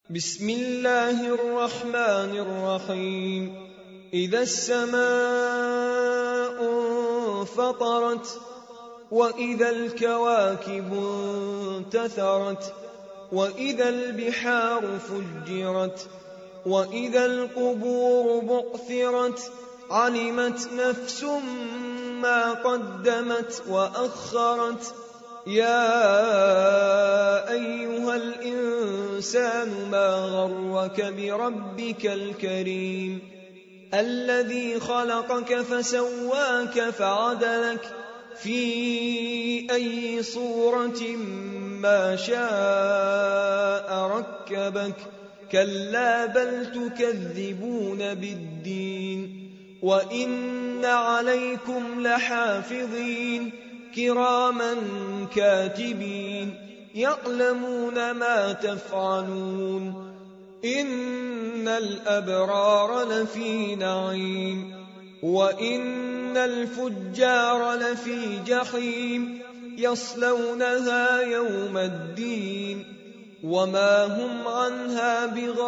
بسم الله الرحمن الرحيم إذا السماء انفطرت وإذا الكواكب انتثرت وإذا البحار فجرت وإذا القبور بعثرت علمت نفس ما قدمت وأخرت يا أيها الإنسان ما غرك بربك الكريم الذي خلقك فسواك فعدلك في أي صورة ما شاء ركبك كلا بل تكذبون بالدين وإن عليكم لحافظين كراما كاتبين يعلمون ما تفعلون إن الأبرار لفي نعيم وإن الفجار لفي جحيم يصلونها يوم الدين وما هم عنها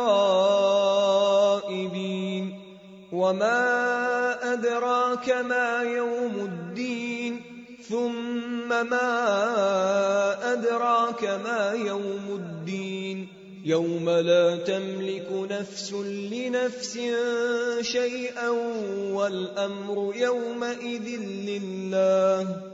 بغائبين وما أدراك ما يوم الدين ثم ما أدراك ما يوم الدين يوم لا تملك نفس لنفس شيئا والأمر يومئذ لله